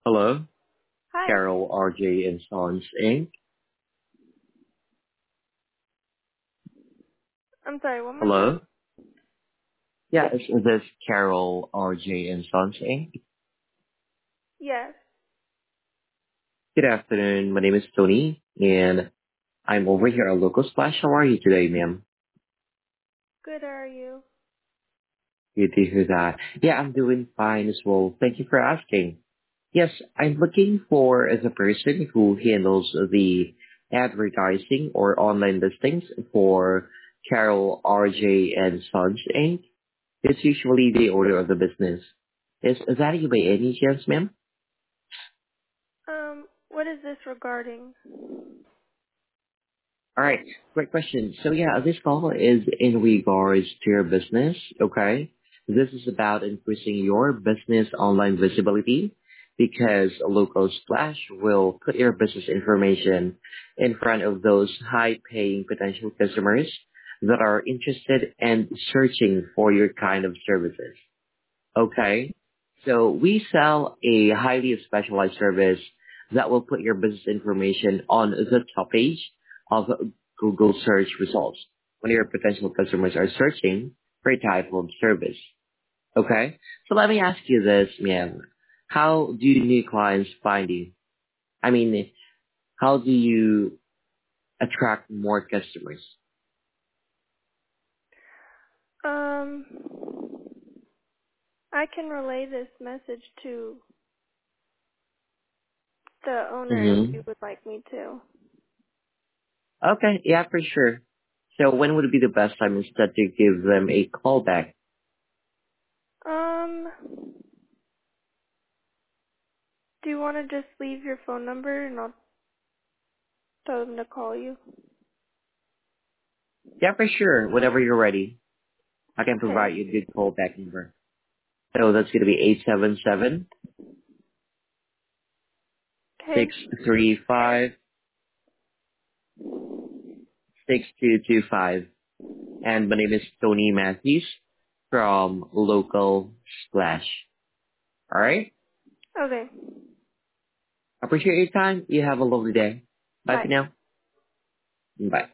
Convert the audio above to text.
Hello, Hi. Carol RJ and Sons Inc. I'm sorry, one more time? Hello. Yeah, is this Carol RJ and Sons Inc. Yes. Good afternoon. My name is Tony, and I'm over here at Local Splash. How are you today, ma'am? Good, how are you? Good to hear that. Yeah, I'm doing fine as well. Thank you for asking. Yes, I'm looking for as a person who handles the advertising or online listings for Carol RJ and Sons Inc. It's usually the order of the business. Is that you by any chance, ma'am? What is this regarding? All right, great question. So yeah, this call is in regards to your business, okay? This is about increasing your business online visibility because Local Splash will put your business information in front of those high-paying potential customers that are interested and searching for your kind of services. Okay. So we sell a highly specialized service that will put your business information on the top page of Google search results when your potential customers are searching for a type of service. Okay. So let me ask you this, ma'am. How do new clients find you? I mean, how do you attract more customers? Um, I can relay this message to the owner if Mm-hmm. you would like me to. Okay. Yeah, for sure. So when would be the best time instead to give them a call back? Um, do you want to just leave your phone number and I'll tell them to call you? Yeah, for sure. Whenever you're ready, I can Okay. provide you a good callback number. So that's going to be 877 Okay. 635 6225. And my name is Tony Matthews from Local Splash. All right? Okay. Appreciate your time. You have a lovely day. Bye for Bye. now. Bye.